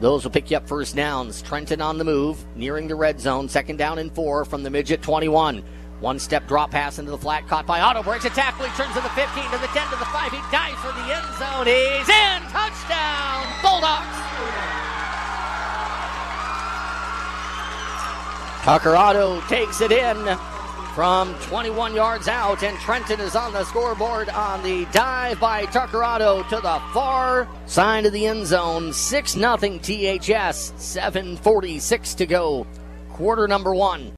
Those will pick you up first downs. Trenton on the move, nearing the red zone. 2nd down and 4 from the midget 21. One-step drop pass into the flat, caught by Otto. Breaks a tackle, he turns to the 15, to the 10, to the 5. He dives for the end zone. He's in! Touchdown! Bulldogs! Tucker Otto takes it in from 21 yards out, and Trenton is on the scoreboard on the dive by Tucker Otto to the far side of the end zone. 6-0 THS, 7:46 to go. Quarter number 1.